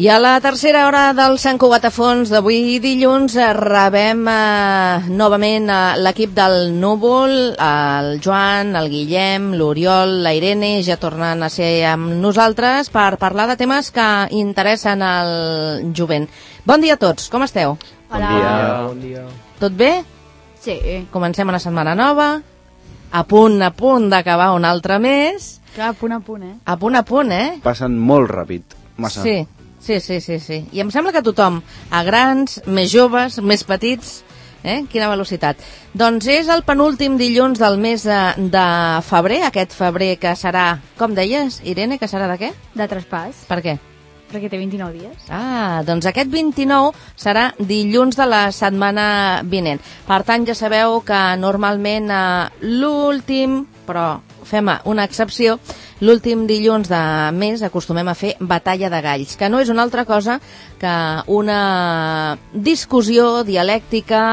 I a la tercera hora del Sant Cugat a Fons d'avui dilluns rebem novament l'equip del Núvol, el Joan, el Guillem, l'Oriol, la Irene, ja tornen a ser amb nosaltres per parlar de temes que interessen al jovent. Bon dia a tots, com esteu? Hola. Bon dia. Tot bé? Sí. Comencem una setmana nova, a punt d'acabar un altre mes. Clar, a punt, eh? A punt, eh? Passen molt ràpid, massa. Sí. I em sembla que tothom, a grans, més joves, més petits, quina velocitat. Doncs és el penúltim dilluns del mes de febrer, aquest febrer que serà, com deies, Irene, que serà de què? De traspàs. Per què? Perquè té 29 dies. Doncs aquest 29 serà dilluns de la setmana vinent. Per tant, ja sabeu que normalment l'últim, però fem una excepció, l'últim dilluns de mes acostumem a fer batalla de galls, que no és una altra cosa que una discussió dialèctica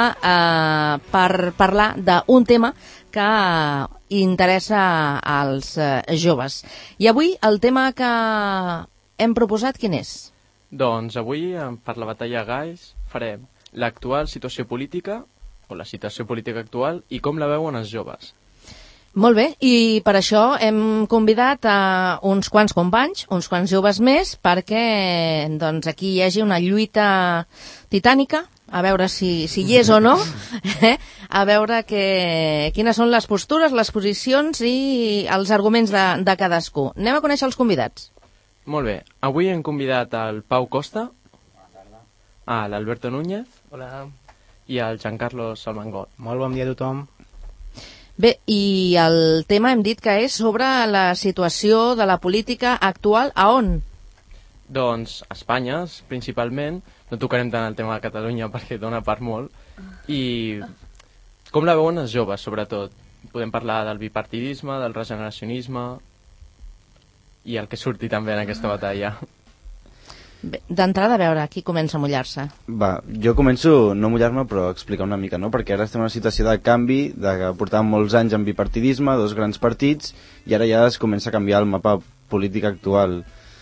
per parlar d'un tema que interessa als joves. I avui el tema que hem proposat quin és? Doncs avui, per la batalla de galls, farem l'actual situació política, o la situació política actual, i com la veuen els joves. Molt bé, i per això hem convidat a uns quants companys, uns quants joves més, perquè doncs, aquí hi hagi una lluita titànica, a veure si hi és o no, a veure quines són les postures, les posicions i els arguments de cadascú. Anem a conèixer els convidats. Molt bé, avui hem convidat el Pau Costa, a l'Alberto Núñez, hola, i al Giancarlo Salmangol. Molt bon dia a tothom. Bé, i el tema hem dit que és sobre la situació de la política actual a on? Doncs a Espanya, principalment. No tocarem tant el tema de Catalunya perquè dona per molt. I com la veuen els joves, sobretot? Podem parlar del bipartidisme, del regeneracionisme i el que surti també en aquesta batalla. Bé, d'entrada, a veure, qui comença a mullar-se? Va, jo començo no a mullar-me, però a explicar una mica, no? Perquè ara estem en una situació de canvi, de que portàvem molts anys en bipartidisme, dos grans partits, i ara ja es comença a canviar el mapa polític actual.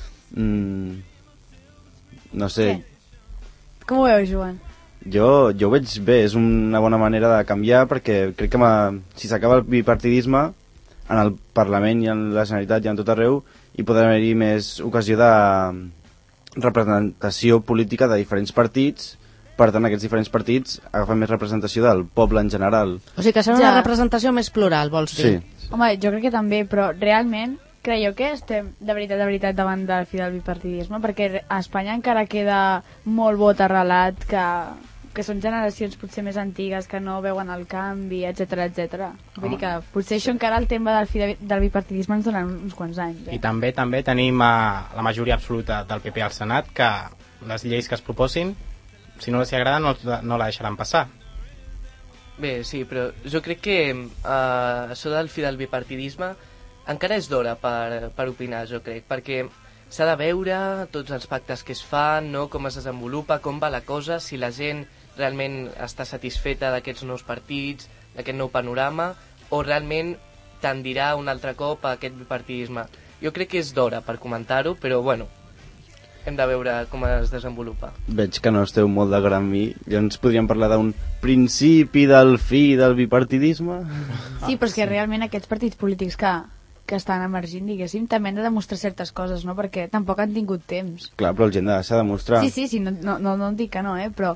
No sé. Què? Com ho veus, Joan? Jo ho veig bé, és una bona manera de canviar, perquè crec que si s'acaba el bipartidisme, en el Parlament i en la Generalitat i en tot arreu, hi podrà haver-hi més ocasió de representació política de diferents partits, per tant aquests diferents partits agafen més representació del poble en general. O sigui que serà una representació més plural, vols dir? Sí. Home, jo crec que també, però realment creieu que estem de veritat davant del fi del bipartidisme? Perquè a Espanya encara queda molt vot arrelat que són generacions potser més antigues que no veuen el canvi, etc. Vull dir que potser això encara el tema del fi del bipartidisme ens donen uns quants anys. I també tenim la majoria absoluta del PP al Senat, que les lleis que es proposin, si no els agrada, no la deixaran passar. Bé, sí, però jo crec que això del fi del bipartidisme encara és d'hora per opinar, jo crec, perquè s'ha de veure tots els pactes que es fan, no? Com es desenvolupa, com va la cosa, si la gent realment està satisfeta d'aquests nous partits, d'aquest nou panorama, o realment tendirà un altre cop a aquest bipartidisme. Jo crec que és d'hora per comentar-ho, però bueno, hem de veure com es desenvolupa. Veig que no esteu molt d'acord amb mi. Llavors podríem parlar d'un principi del fi del bipartidisme? Sí, però és que realment aquests partits polítics que estan emergint, diguéssim, també han de demostrar certes coses, no? Perquè tampoc han tingut temps. Clar, però el gent s'ha de demostrar. Sí, no dic que no, però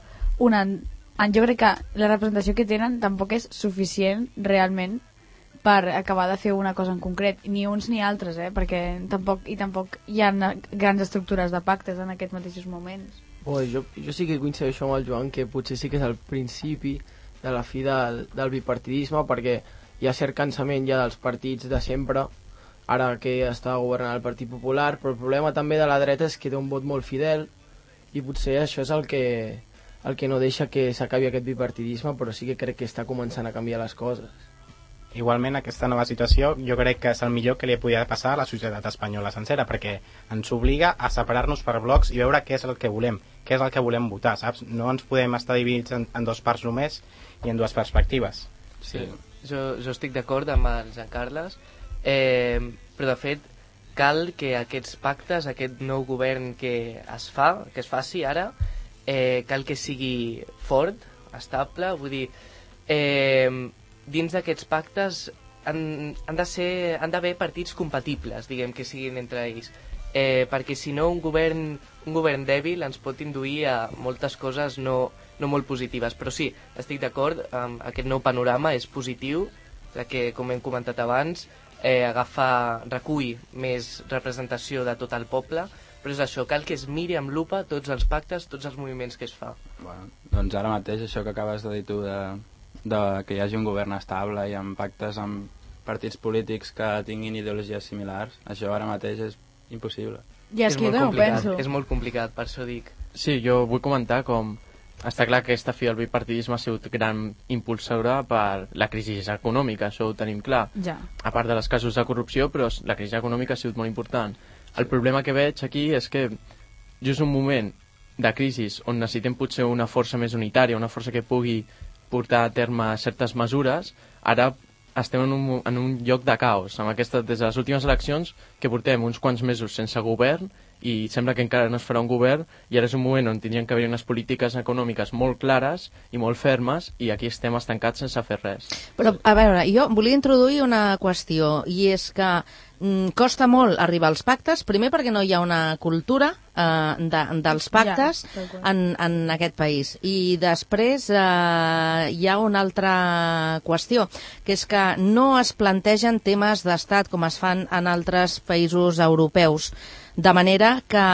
jo crec que la representació que tenen tampoc és suficient realment per acabar de fer una cosa en concret, ni uns ni altres, perquè tampoc hi ha grans estructures de pactes en aquests mateixos moments. Jo sí que coincideixo amb el Joan, que potser sí que és el principi de la fi del bipartidisme, perquè hi ha cert cansament ja dels partits de sempre, ara que està governant el Partit Popular, però el problema també de la dreta és que té un vot molt fidel, i potser això és el que no deixa que s'acabi aquest bipartidisme, però sí que crec que està començant a canviar les coses. Igualment, aquesta nova situació jo crec que és el millor que li podia passar a la societat espanyola sencera, perquè ens obliga a separar-nos per blocs i veure què és el que volem, què és el que volem votar, saps? No ens podem estar dividits en dues parts només i en dues perspectives. Sí, jo estic d'acord amb el Jean Carles, però de fet cal que aquests pactes, aquest nou govern que es faci ara, cal que sigui fort, estable, vull dir, dins d'aquests pactes han d'haver partits compatibles, diguem, que siguin entre ells, perquè si no un govern dèbil ens pot induir a moltes coses no molt positives. Però sí, estic d'acord, aquest nou panorama és positiu, que, com hem comentat abans, recull més representació de tot el poble, però és això, cal que es miri amb lupa tots els pactes, tots els moviments que es fa. Bueno, doncs ara mateix això que acabes de dir tu de que hi hagi un govern estable i amb pactes amb partits polítics que tinguin ideologies similars, això ara mateix és impossible. Ja, és que jo no ho penso. És molt complicat, per això dic. Sí, jo vull comentar com està clar que aquesta fi del bipartidisme ha sigut gran impulsora per la crisi econòmica, això ho tenim clar. Ja. A part de les casos de corrupció, però la crisi econòmica ha sigut molt important. El problema que veig aquí és que just un moment de crisi on necessitem potser una força més unitària, una força que pugui portar a terme certes mesures, ara estem en un lloc de caos. Des de les últimes eleccions, que portem uns quants mesos sense govern i sembla que encara no es farà un govern, i ara és un moment on tindrien que haver unes polítiques econòmiques molt clares i molt fermes, i aquí estem estancats sense fer res. Però, a veure, jo volia introduir una qüestió, i és que costa molt arribar als pactes, primer perquè no hi ha una cultura dels pactes en aquest país, i després hi ha una altra qüestió, que és que no es plantegen temes d'estat com es fan en altres països europeus, de manera que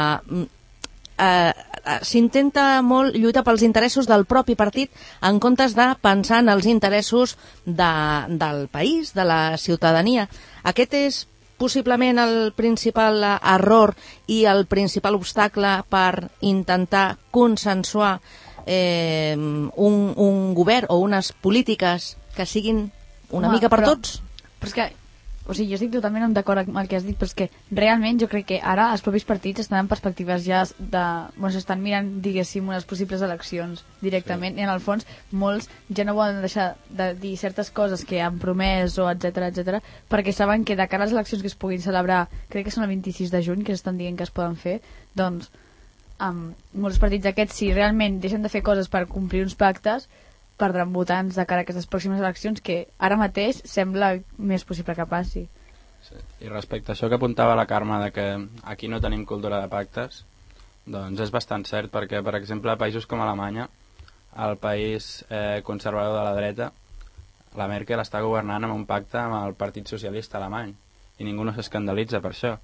s'intenta molt lluitar pels interessos del propi partit en comptes de pensar en els interessos del país, de la ciutadania. Aquest és possiblement el principal error i el principal obstacle per intentar consensuar un govern o unes polítiques que siguin una mica per tots. Però és que, o sigui, jo estic totalment d'acord amb el que has dit, però és que realment jo crec que ara els propis partits estan en perspectives ja s'estan mirant, diguéssim, unes possibles eleccions directament, i en el fons molts ja no volen deixar de dir certes coses que han promès o etc, perquè saben que de cara a les eleccions que es puguin celebrar, crec que són el 26 de juny, que s'estan dient que es poden fer, doncs molts partits aquests, si realment deixen de fer coses per complir uns pactes, perdran votants de cara a aquestes pròximes eleccions, que ara mateix sembla més possible que passi. Sí. I respecte a això que apuntava la Carme, de que aquí no tenim cultura de pactes, doncs és bastant cert, perquè, per exemple, a països com Alemanya, el país conservador de la dreta, la Merkel està governant amb un pacte amb el Partit Socialista Alemany, i ningú no s'escandalitza per això.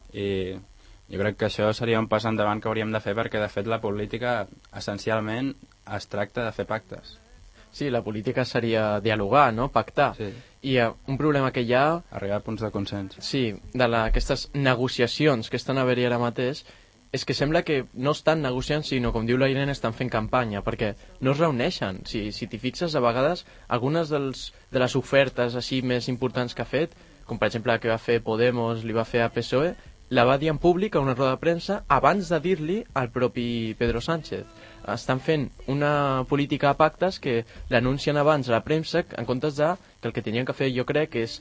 I jo crec que això seria un pas endavant que hauríem de fer, perquè, de fet, la política, essencialment, es tracta de fer pactes. Sí, la política seria dialogar, no? Pactar. Sí. I un problema que hi ha... Arribar a punts de consens. Sí, aquestes negociacions que estan a haver-hi ara mateix, és que sembla que no estan negociant, sinó, com diu la Irene, estan fent campanya, perquè no es reuneixen. Si t'hi fixes, a vegades, algunes de les ofertes així més importants que ha fet, com per exemple la que va fer Podemos, li va fer a PSOE, la va dir en públic a una roda de premsa abans de dir-li al propi Pedro Sánchez. Estan fent una política de pactes que l'anuncien abans a la premsa, en comptes de que el que tenien que fer, jo crec, és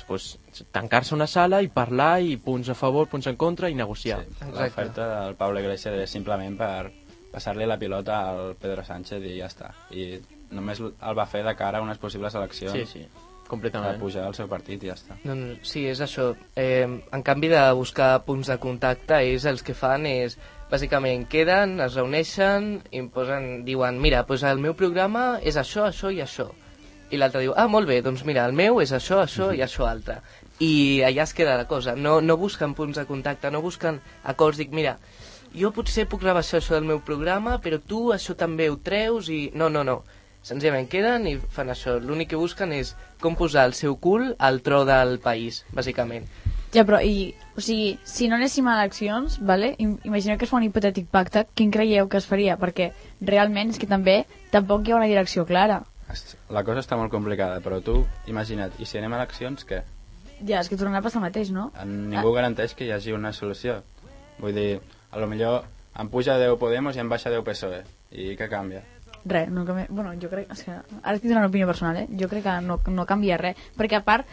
tancar-se una sala i parlar, i punts a favor, punts en contra, i negociar. Sí, l'oferta del Pablo Iglesias és simplement per passar-li la pilota al Pedro Sánchez i ja està. I només el va fer de cara a unes possibles eleccions. Sí, completament. Per pujar al seu partit i ja està. Doncs sí, és això. En canvi de buscar punts de contacte, ells els que fan és, bàsicament, queden, es reuneixen i diuen, mira, doncs el meu programa és això, això i això. I l'altre diu, molt bé, doncs mira, el meu és això, això i això altre. I allà es queda la cosa. No busquen punts de contacte, no busquen acords, dic, mira, jo potser puc rebaixar això del meu programa, però tu això també ho treus i... No. Senzillament queden i fan això. L'únic que busquen és com posar el seu cul al tro del país, bàsicament. Ja, però, o sigui, si no anéssim a eleccions, vale? Imagineu que es fa un hipotètic pacte, quin creieu que es faria? Perquè realment és que tampoc hi ha una direcció clara. La cosa està molt complicada, però tu, imagina't, i si anem a eleccions, què? Ja, és que tornarà a passar el mateix, no? Ningú garanteix que hi hagi una solució. Vull dir, a lo millor em puja 10 Podemos i em baixa 10 PSOE. I què canvia? Res, jo crec... És que ara estic donant una opinió personal, Jo crec que no canvia res. Perquè, a part,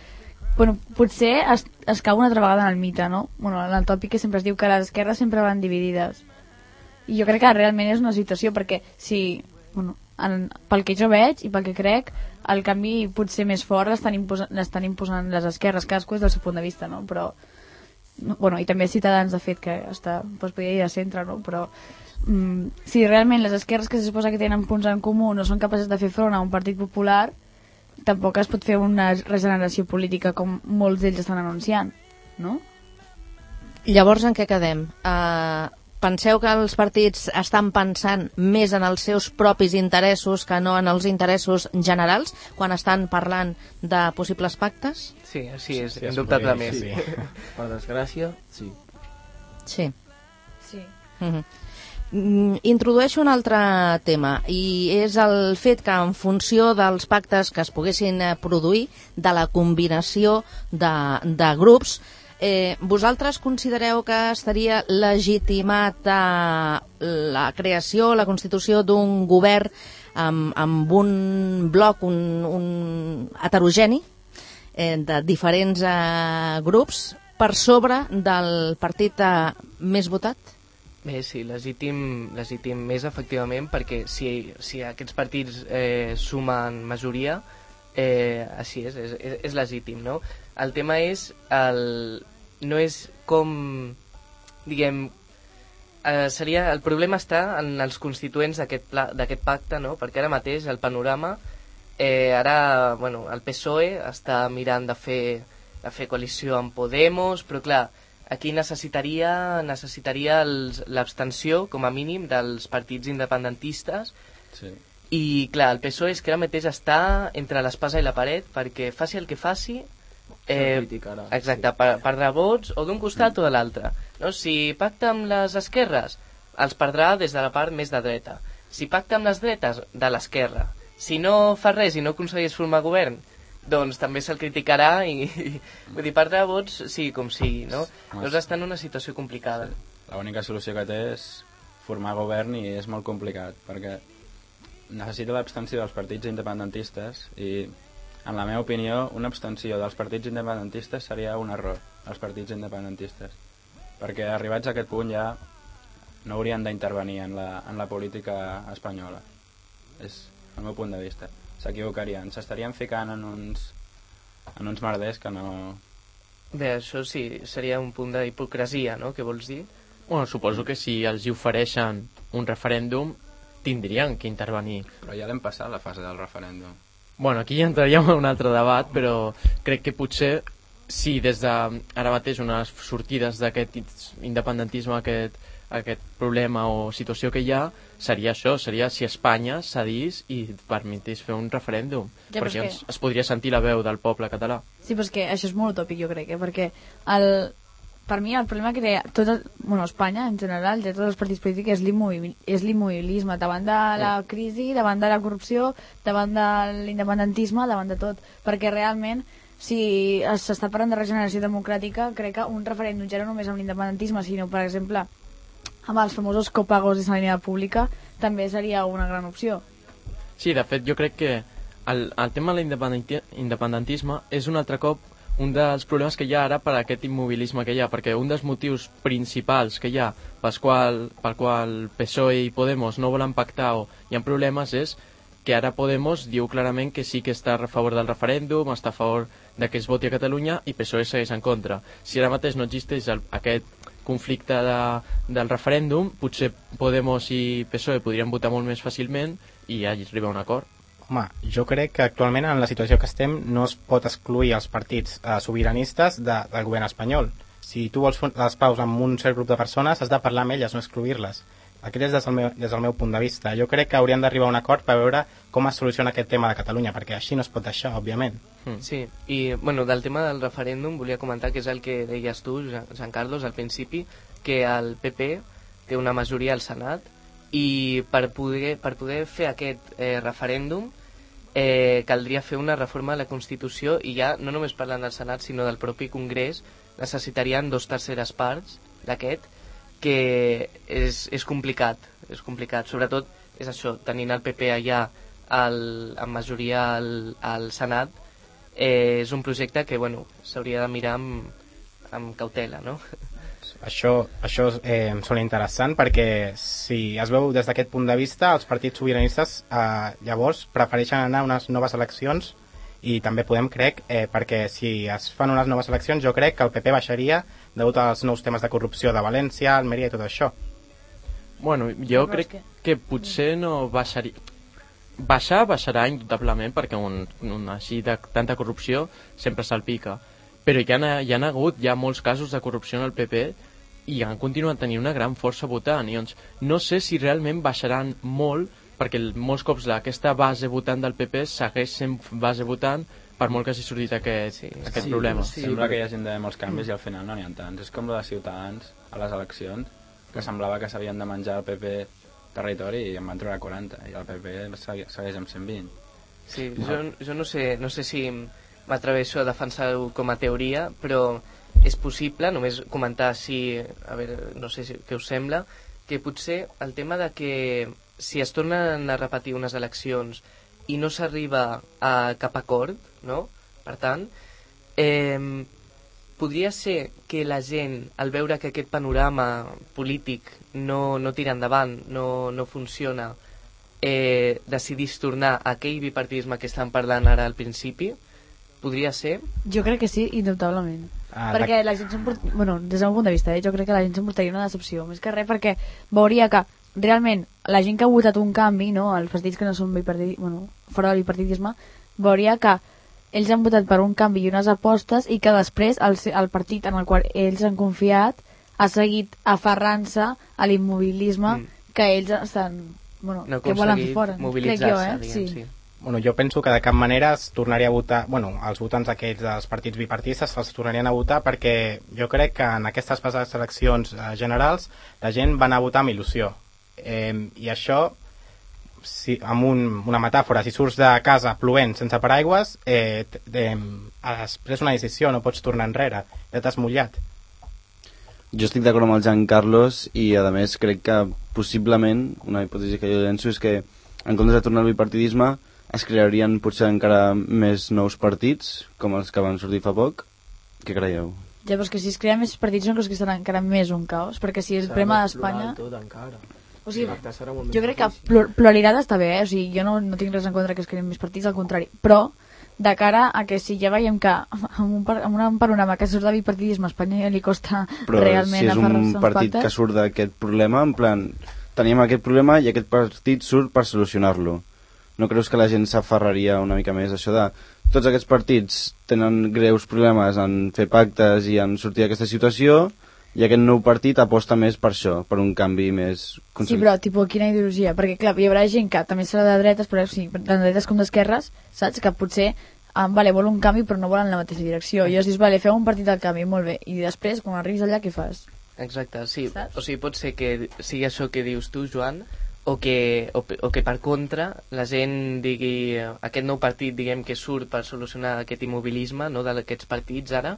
bueno, potser es cau una altra vegada en el mite, no? Bueno, en el tòpic que sempre es diu que les esquerres sempre van dividides. I jo crec que realment és una situació, perquè si, bueno, pel que jo veig i pel que crec, el canvi potser més fort l'estan imposant les esquerres, cadascú és del seu punt de vista, no? Però, bueno, i també Ciutadans, de fet, que està, doncs, podria dir de centre, no? Però si realment les esquerres que se suposa que tenen punts en comú no són capaces de fer front a un partit popular, tampoc es pot fer una regeneració política com molts d'ells estan anunciant, no? Llavors, en què quedem? Penseu que els partits estan pensant més en els seus propis interessos que no en els interessos generals quan estan parlant de possibles pactes? Sí, així és, indubtablement. Sí. Per desgràcia, sí. Sí. Sí. Introdueixo un altre tema, i és el fet que en funció dels pactes que es poguessin produir, de la combinació de grups, vosaltres considereu que estaria legitimat la creació, la constitució d'un govern amb un bloc un heterogeni de diferents grups per sobre del partit més votat? Bé, sí, legítim més, efectivament, perquè si aquests partits sumen majoria, així és legítim, no? El tema és, no és com, diguem, el problema està en els constituents d'aquest pacte, no? Perquè ara mateix el panorama, bueno, el PSOE està mirant de fer coalició amb Podemos, però clar, aquí necessitaria l'abstenció, com a mínim, dels partits independentistes. Sí. I, clar, el PSOE és que ara mateix està entre l'espasa i la paret, perquè faci el que faci, exacte, sí. Perdrà vots o d'un costat o de l'altre. No? Si pacta amb les esquerres, els perdrà des de la part més de dreta. Si pacta amb les dretes, de l'esquerra. Si no fa res i no aconsegueix formar govern, doncs també se'l criticarà i vull dir, perdrà vots sigui com sigui, no? Llavors està en una situació complicada. L'única solució que té és formar govern i és molt complicat perquè necessita l'abstenció dels partits independentistes i, en la meva opinió, una abstenció dels partits independentistes seria un error, els partits independentistes, perquè arribats a aquest punt ja no haurien d'intervenir en la política espanyola. És el meu punt de vista. S'equivocarien, s'estarien ficant en uns merders que no... Bé, això sí, seria un punt d'hipocresia, no? Què vols dir? Bueno, suposo que si els hi ofereixen un referèndum tindrien que intervenir. Però ja l'hem passat la fase del referèndum. Bueno, aquí ja entraríem en un altre debat, però crec que potser si des de ara mateix unes sortides d'aquest independentisme, aquest problema o situació que hi ha, seria això, seria si Espanya cedís i permetís fer un referèndum, ja, perquè es podria sentir la veu del poble català. Sí, però és que això és molt utòpic, jo crec, perquè per mi el problema que té Espanya en general, de tots els partits polítics, és l'immobilisme davant de la crisi, davant de la corrupció, davant de l'independentisme, davant de tot, perquè realment si s'està parlant de regeneració democràtica, crec que un referèndum ja no només amb l'independentisme, sinó, per exemple, amb els famosos copagos de sanitat pública, també seria una gran opció. Sí, de fet, jo crec que el tema de l'independentisme és un altre cop un dels problemes que hi ha ara per aquest immobilisme que hi ha, perquè un dels motius principals que hi ha pel qual PSOE i Podemos no volen pactar o hi ha problemes és que ara Podemos diu clarament que sí que està a favor del referèndum, està a favor de que es voti a Catalunya i PSOE segueix en contra. Si ara mateix no existeix aquest conflicte del referèndum, potser Podemos i PSOE podrien votar molt més fàcilment i arribar a un acord. Home, jo crec que actualment en la situació que estem no es pot excluir els partits sobiranistes del govern espanyol. Si tu vols fer les paus amb un cert grup de persones, has de parlar amb elles, no excluir-les. Aquest és des del meu punt de vista. Jo crec que hauríem d'arribar a un acord per veure com es soluciona aquest tema de Catalunya, perquè així no es pot deixar, òbviament. Sí, i bueno, del tema del referèndum volia comentar que és el que deies tu, Jean Carlos, al principi, que el PP té una majoria al Senat i per poder fer aquest referèndum caldria fer una reforma de la Constitució i ja no només parlant del Senat sinó del propi Congrés necessitarien 2/3 parts d'aquest, que és complicat, sobretot és això, tenint el PP allà amb majoria al Senat és un projecte que, bueno, s'hauria de mirar amb cautela, no? Això sona interessant perquè si es veu des d'aquest punt de vista, els partits sobiranistes llavors prefereixen anar a unes noves eleccions i també podem, crec, perquè si es fan unes noves eleccions jo crec que el PP baixaria degut als nous temes de corrupció de València, Almeria i tot això. Bueno, jo crec que potser no baixaria. Baixarà indubtablement perquè així de tanta corrupció sempre salpica. Però hi ha hagut molts casos de corrupció en el PP i han continuat tenint una gran força votant. I doncs no sé si realment baixaran molt, perquè molts cops aquesta base votant del PP segueix sent base votant per molt que hagi sortit aquest problema. Sembla que hi hagi d'haver molts canvis i al final no n'hi ha tants. És com la de Ciutadans a les eleccions, que semblava que s'havien de menjar el PP territori i en van treure 40 i el PP segueix amb 120. Sí, jo no sé si m'atreveixo a defensar-ho com a teoria, però és possible, només comentar si, a veure, no sé què us sembla, que potser el tema de que si es tornen a repetir unes eleccions i no s'arriba a cap acord, no? Per tant, podria ser que la gent, al veure que aquest panorama polític no tira endavant, no funciona, decidís tornar a aquell bipartidisme que estan parlant ara al principi? Podria ser? Jo crec que sí, indubtablement. Perquè la gent bueno, des del meu punt de vista, jo crec que la gent s'emportaria una decepció, més que res perquè veuria que realment la gent que ha votat un canvi, no, els partits que no són fora del bipartidisme, veuria que ells han votat per un canvi i unes apostes i que després el partit en el qual ells han confiat ha seguit aferrant-se a l'immobilisme que ells estan, que volen fer fora. Mobilitzar-se, sí. Bueno, jo penso que de cap manera es tornaria a votar, els votants aquells dels partits bipartistes se'ls tornarien a votar perquè jo crec que en aquestes passades eleccions generals la gent va anar a votar amb il·lusió. I això, amb una metàfora, si surts de casa plovent sense paraigües, has pres una decisió, no pots tornar enrere, ja t'has mullat. Jo estic d'acord amb el Jean Carlos i a més crec que possiblement, una hipòtesi que jo llenço és que en comptes de tornar al bipartidisme es crearien potser encara més nous partits, com els que van sortir fa poc. Què creieu? Ja, però és que si es creen més partits no creus que serà encara més un caos? Perquè si el problema d'Espanya... O sigui, jo crec que pluralitat està bé, o sigui, jo no tinc res en contra que es creen més partits, al contrari. Però, de cara a que si ja veiem que amb un panorama que surt de bipartidisme a Espanya li costa realment aferrar-se uns pactes... Però si és un partit que surt d'aquest problema, en plan, tenim aquest problema i aquest partit surt per solucionar-lo. No creus que la gent s'aferraria una mica més això de tots aquests partits tenen greus problemes en fer pactes i en sortir d'aquesta situació i aquest nou partit aposta més per això, per un canvi més... Sí, però tipus, quina ideologia? Perquè clar, hi haurà gent que també serà de dretes, però sí, tant de dretes com d'esquerres, saps? Que potser vol un canvi però no volen la mateixa direcció. I llavors dius, feu un partit del canvi, molt bé. I després, quan arribis allà, què fas? Exacte, sí. Saps? O sigui, pot ser que sigui això que dius tu, Joan, o que per contra la gent digui aquest nou partit diguem que surt per solucionar aquest immobilisme, no, d'aquests partits ara,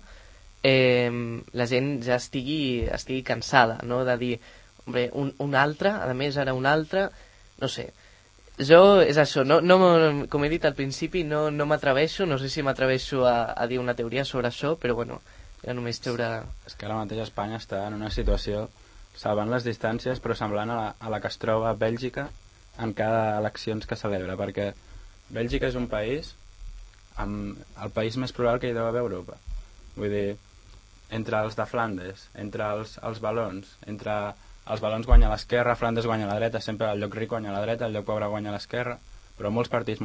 la gent ja estigui cansada, no, de dir hombre, un altre, a més ara un altre, no sé. Jo és això, com he dit al principi no m'atreveixo, no sé si m'atreveixo a dir una teoria sobre això, però bueno, ja només treure... És que ara mateix Espanya està en una situació salvant les distàncies però semblant a la que es troba a Bèlgica en cada eleccions que celebra, perquè Bèlgica és un país amb el país més plural que hi deu haver a Europa. Vull dir, entre els de Flandes, entre els valons, entre els valons guanya l'esquerra, Flandes guanya la dreta, sempre el lloc ric guanya la dreta, el lloc pobre guanya l'esquerra, però molts partits.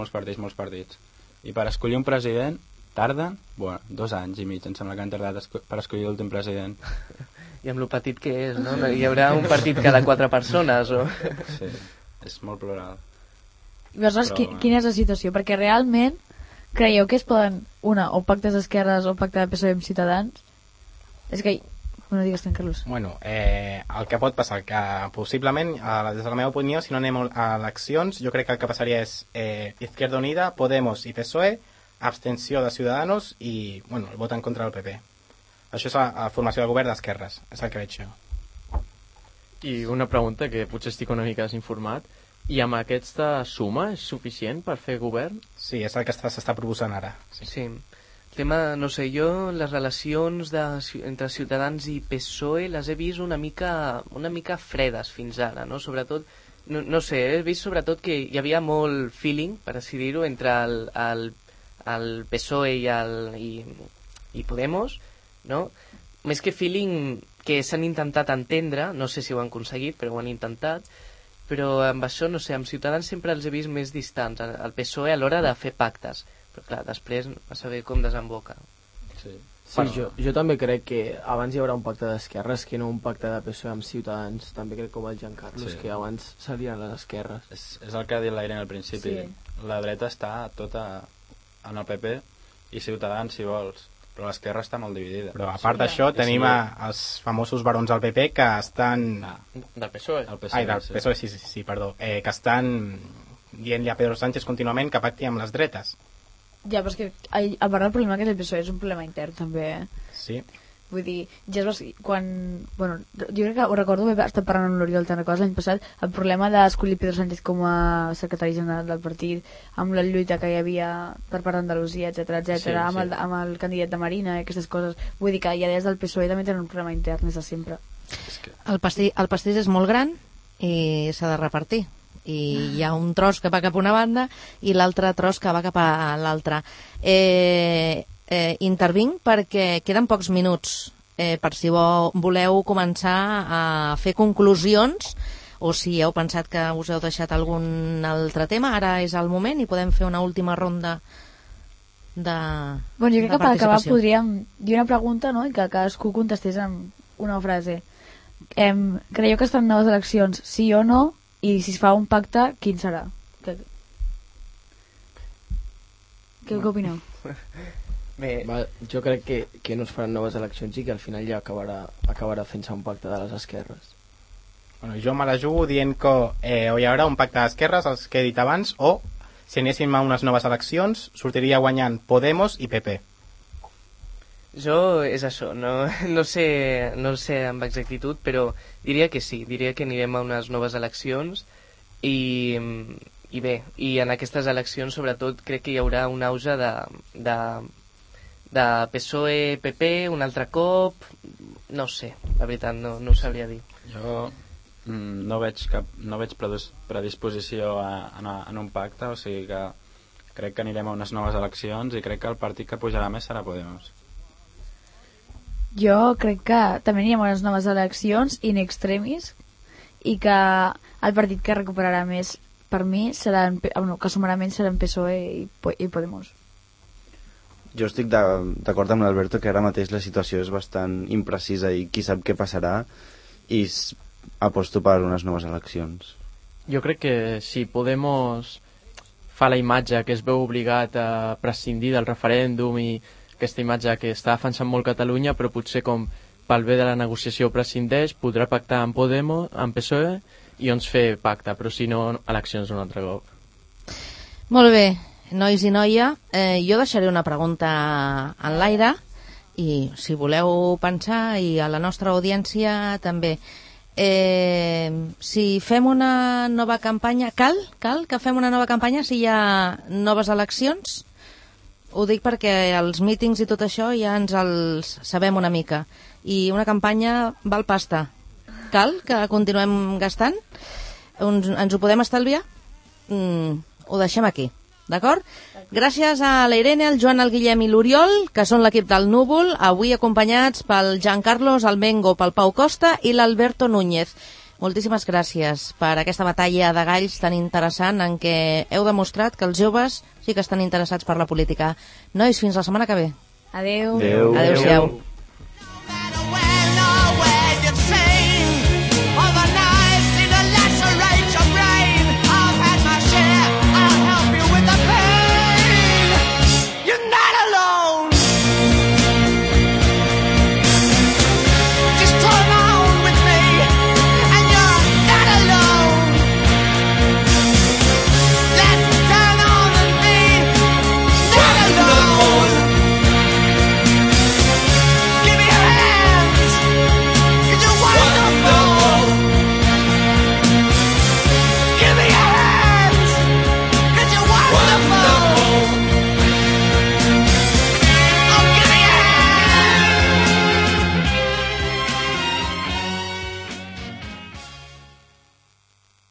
I per escollir un president tarden, 2 anys i mig, em sembla que han tardat per escollir l'últim president. I amb lo petit que és, no? Hi haurà un partit cada 4 persones, o... Sí, és molt plural. I aleshores, quina és la situació? Perquè realment creieu que es poden, o pactes d'esquerres o pacte de PSOE amb Ciutadans? És que... No digues tant, Carlos. Bueno, el que pot passar, que possiblement, des de la meva opinió, si no anem a eleccions, jo crec que el que passaria és Izquierda Unida, Podemos i PSOE, abstenció de Ciudadanos i, el vot en contra del PP. Això és la formació del govern d'esquerres, és el que veig jo. I una pregunta que potser estic una mica desinformat. I amb aquesta suma és suficient per fer govern? Sí, és el que s'està proposant ara. Sí. tema, no sé, jo les relacions entre Ciutadans i PSOE les he vist una mica fredes fins ara, no? Sobretot, no sé, he vist sobretot que hi havia molt feeling, per així dir-ho, entre el PSOE i Podemos, no? Més que feeling que s'han intentat entendre, no sé si ho han aconseguit, però ho han intentat, però amb això, no sé, amb Ciutadans sempre els he vist més distants, el PSOE a l'hora de fer pactes, però clar, després a saber com desemboca. Sí, jo també crec que abans hi haurà un pacte d'esquerres que no un pacte de PSOE amb Ciutadans, també crec com el Giancarlos, que abans serien les esquerres. És el que ha dit l'Irene al principi, la dreta està tota en el PP i Ciutadans, si vols, però l'esquerra està molt dividida. Però a part d'això tenim els famosos barons del PP que estan... Del PSOE. Ai, del PSOE, sí, perdó. Que estan dient-li a Pedro Sánchez contínuament que pacti amb les dretes. Ja, però és que a part del problema que és el PSOE és un problema intern també. Sí. Vull dir, ja es va... Bueno, jo crec que ho recordo, he estat parlant amb l'Oriol Tanacós l'any passat, el problema d'escollir Pedro Sánchez com a secretari general del partit, amb la lluita que hi havia per part d'Andalusia, etc, amb el candidat de Marina i aquestes coses. Vull dir que ja des del PSOE també tenen un problema intern des de sempre. El pastís és molt gran i s'ha de repartir. I hi ha un tros que va cap a una banda i l'altre tros que va cap a l'altra. Intervinc perquè queden pocs minuts per si voleu començar a fer conclusions o si heu pensat que us heu deixat algun altre tema, ara és el moment i podem fer una última ronda de Bueno, jo crec que per acabar participació. podríem dir una pregunta, no?, i que cadascú contestés amb una frase. Creieu que estan noves eleccions, sí o no? I si es fa un pacte, quin serà? Què opineu? Bé, Jo crec que no es faran noves eleccions i que al final ja acabarà fent-se un pacte de les esquerres. Bueno, jo me la jugo dient que o hi haurà un pacte d'esquerres, els que he dit abans, o si anéssim a unes noves eleccions sortiria guanyant Podemos i PP. jo és això, no sé amb exactitud, però diria que sí, diria que anirem a unes noves eleccions i bé, i en aquestes eleccions sobretot crec que hi haurà un auge de PSOE-PP un altre cop, no sé, la veritat no ho sabria dir. Jo no veig predisposició en un pacte, o sigui que crec que anirem a unes noves eleccions i crec que el partit que pujarà més serà Podemos. Jo crec que també anirem a unes noves eleccions in extremis i que el partit que recuperarà més per mi que sumarà menys serà en PSOE i Podemos. Jo estic d'acord amb l'Alberto que ara mateix la situació és bastant imprecisa i qui sap què passarà i aposto per unes noves eleccions. Jo crec que si Podemos fa la imatge que es veu obligat a prescindir del referèndum i aquesta imatge que està defensant molt Catalunya, però potser com pel bé de la negociació prescindeix, podrà pactar amb Podemos, amb PSOE i ens fer pacte, però si no, eleccions un altre cop. Molt bé, nois i noia, jo deixaré una pregunta en l'aire i si voleu pensar i a la nostra audiència també. Si fem una nova campanya, cal que fem una nova campanya si hi ha noves eleccions? Ho dic perquè els mítings i tot això ja ens els sabem una mica i una campanya val pasta. Cal que continuem gastant? Ens ho podem estalviar? Ho deixem aquí, d'acord? Gràcies a la Irene, el Joan, el Guillem i l'Oriol, que són l'equip del Núvol, avui acompanyats pel Giancarlos, el Mengo, pel Pau Costa i l'Alberto Núñez. Moltíssimes gràcies per aquesta batalla de galls tan interessant en què heu demostrat que els joves sí que estan interessats per la política. Nois, fins la setmana que ve. Adeu. Adeu. Adéu-siau.